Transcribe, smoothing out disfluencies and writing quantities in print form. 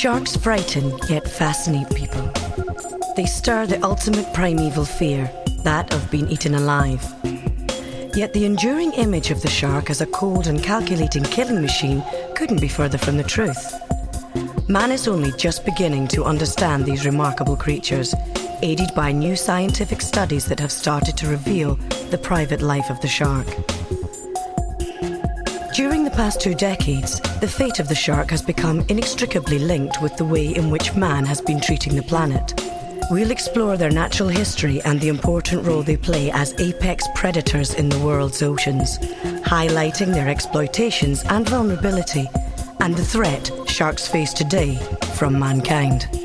Sharks frighten yet fascinate people. They stir the ultimate primeval fear, that of being eaten alive. Yet the enduring image of the shark as a cold and calculating killing machine couldn't be further from the truth. Man is only just beginning to understand these remarkable creatures, aided by new scientific studies that have started to reveal the private life of the shark. During the past 2 decades, the fate of the shark has become inextricably linked with the way in which man has been treating the planet. We'll explore their natural history and the important role they play as apex predators in the world's oceans, highlighting their exploitations and vulnerability, and the threat sharks face today from mankind.